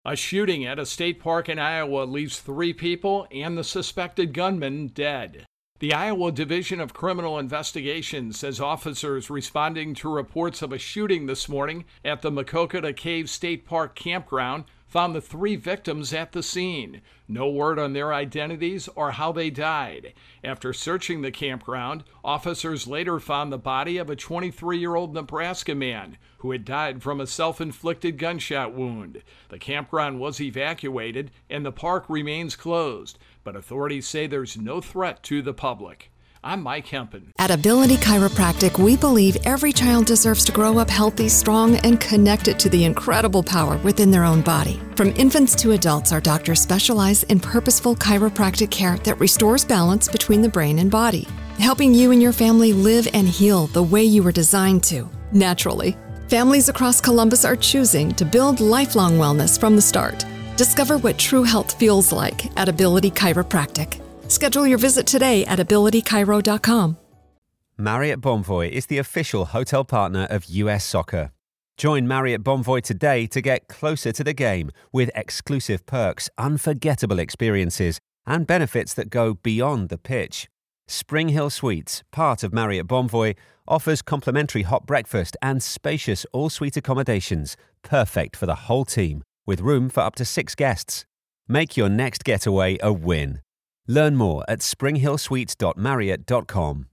A shooting at a state park in Iowa leaves 3 people and the suspected gunman dead. The Iowa Division of Criminal Investigation says officers responding to reports of a shooting this morning at the Maquoketa Cave State Park campground found the 3 victims at the scene. No word on their identities or how they died. After searching the campground, officers later found the body of a 23-year-old Nebraska man who had died from a self-inflicted gunshot wound. The campground was evacuated and the park remains closed, but authorities say there's no threat to the public. I'm Mike Hempen. At Ability Chiropractic, we believe every child deserves to grow up healthy, strong, and connected to the incredible power within their own body. From infants to adults, our doctors specialize in purposeful chiropractic care that restores balance between the brain and body, helping you and your family live and heal the way you were designed to, naturally. Families across Columbus are choosing to build lifelong wellness from the start. Discover what true health feels like at Ability Chiropractic. Schedule your visit today at abilitychiro.com. Marriott Bonvoy is the official hotel partner of US Soccer. Join Marriott Bonvoy today to get closer to the game with exclusive perks, unforgettable experiences, and benefits that go beyond the pitch. Spring Hill Suites, part of Marriott Bonvoy, offers complimentary hot breakfast and spacious all-suite accommodations, perfect for the whole team, with room for up to 6 guests. Make your next getaway a win. Learn more at springhillsuites.marriott.com.